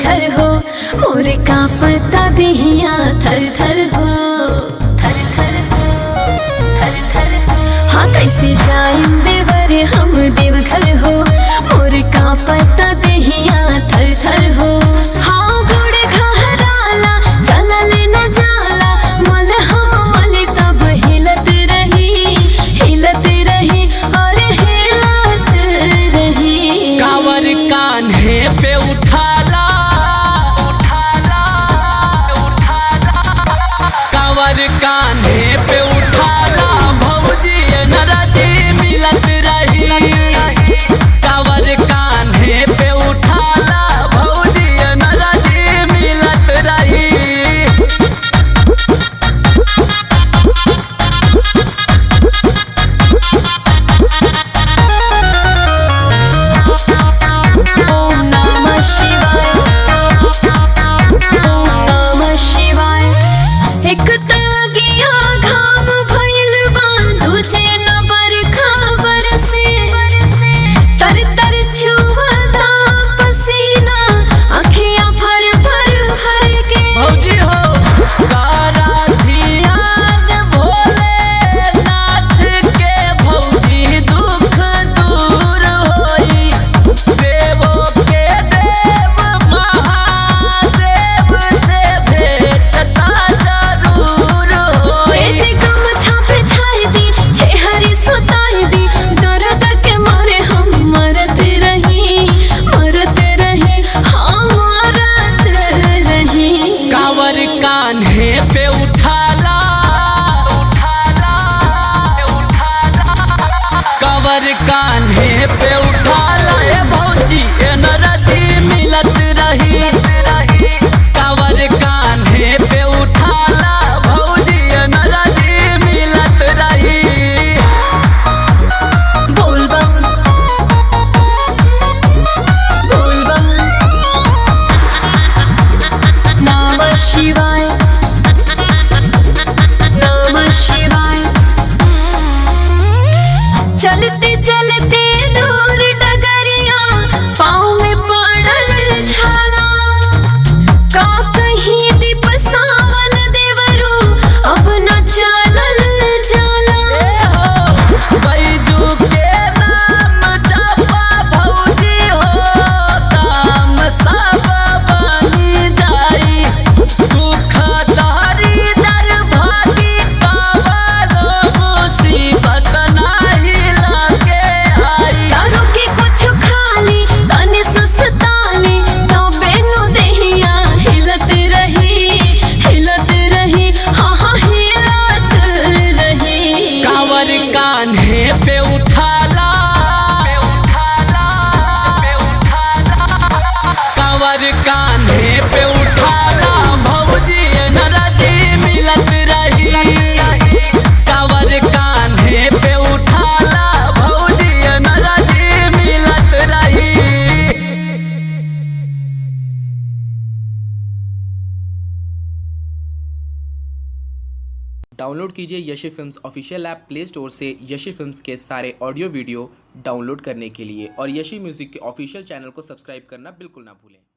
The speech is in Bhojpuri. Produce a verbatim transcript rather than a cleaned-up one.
घर हो, मोरे का पता दिहिया थर थर हो। हाँ कैसे जाएं देवर हम देवघर हो, मोरे का पता दिहिया थर थर हो। हाँ गुड़ घहराला चलल न जाला, मल हम मल तब हिलत रही हिलत रही और हिलत रही। कांवर कान्हे पे उठाला कांवर कान्हे पे उठाला, भौजी नरजी मिलत रही। कांवर कान्हे पे उठाला, भौजी नरजी मिलत रही। ओम नमः शिवाय, ओम नमः शिवाय। एक तागिया घाम भइल बा, दूजे न बरखा बरसे। तर तर छुअता पसीना, अखियां फर फर भर के। भौजी हो कारा धियान भोलेनाथ के, भौजी दुख दूर होई। देवो के देव महादेव से भेंटता जरूर होई। एजे गमछा पे छाई दी, छेहरी सुताई दी, दर्द के मारे हम मरत रही मरत रही हाँ मरत रही। कांवर कान्हे पे उठाला कांवर कान्हे पे उठाला, ए भौजी ए नरजी मिलत रही। कांवर कान्हे पे उठाला, भौजी ए नरजी मिलत रही। बोल बम बोल बम नमः शिवाय, नमः शिवाय। चलते चलते दूर डगरिया, पाँव में पड़ल छाला। का कहीं दीप सावन देवरू, अब न चलल जाला। बैजू के नाम जपा भौजी हो, काम सब बनी जाई। दुख दारी दर भागी, कावरो मुसीबत नाही लागे आई। दारू के कुछ खाली तने सुस्ताली, तबे नु देहिया हिलत रही हिलत रही हाँ हाँ हिलत रही। कांवर कान्हे पे उठाला कांवर कान्हे पे उठाला, भौजी नरजी मिलत रही। कांवर कान्हे पे उठाला, भौजी नरजी मिलत रही। डाउनलोड कीजिए Yashi films official app play store से यशी फिल्म्स के सारे ऑडियो वीडियो डाउनलोड करने के लिए, और यशी म्यूज़िक के ऑफिशियल चैनल को सब्सक्राइब करना बिल्कुल ना भूलें।